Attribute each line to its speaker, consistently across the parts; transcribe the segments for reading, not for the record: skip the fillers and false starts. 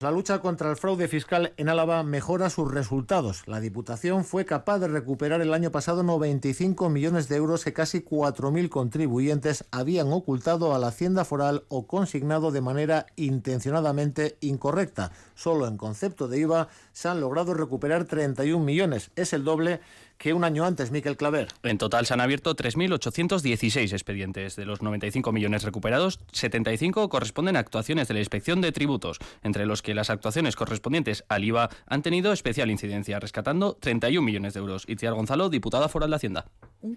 Speaker 1: La lucha contra el fraude fiscal en Álava mejora sus resultados. La Diputación fue capaz de recuperar el año pasado 95 millones de euros que casi 4.000 contribuyentes habían ocultado a la Hacienda Foral o consignado de manera intencionadamente incorrecta. Solo en concepto de IVA se han logrado recuperar 31 millones. Es el doble que un año antes, Miquel Claver.
Speaker 2: En total se han abierto 3.816 expedientes. De los 95 millones recuperados, 75 corresponden a actuaciones de la Inspección de Tributos, entre los que las actuaciones correspondientes al IVA han tenido especial incidencia, rescatando 31 millones de euros. Itziar Gonzalo, diputada foral de Hacienda.
Speaker 3: Un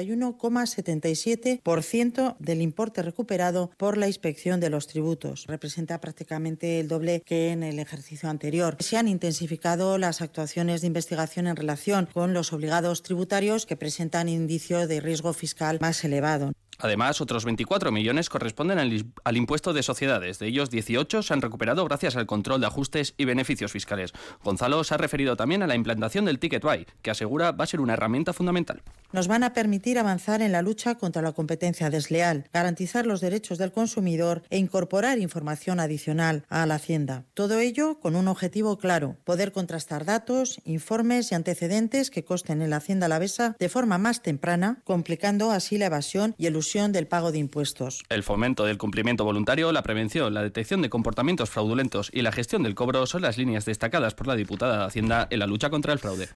Speaker 3: 41,77% del importe recuperado por la Inspección de los Tributos. Representa prácticamente el doble que en el ejercicio anterior. Se han intensificado las actuaciones de investigación en relación con los obligados tributarios que presentan indicio de riesgo fiscal más elevado.
Speaker 2: Además, otros 24 millones corresponden al impuesto de sociedades. De ellos, 18 se han recuperado gracias al control de ajustes y beneficios fiscales. Gonzalo se ha referido también a la implantación del Ticket Buy, que asegura va a ser una herramienta fundamental.
Speaker 3: Nos van a permitir avanzar en la lucha contra la competencia desleal, garantizar los derechos del consumidor e incorporar información adicional a la Hacienda. Todo ello con un objetivo claro: poder contrastar datos, informes y antecedentes que consten en la Hacienda alavesa de forma más temprana, complicando así la evasión y el del pago de impuestos.
Speaker 2: El fomento del cumplimiento voluntario, la prevención, la detección de comportamientos fraudulentos y la gestión del cobro son las líneas destacadas por la diputada de Hacienda en la lucha contra el fraude.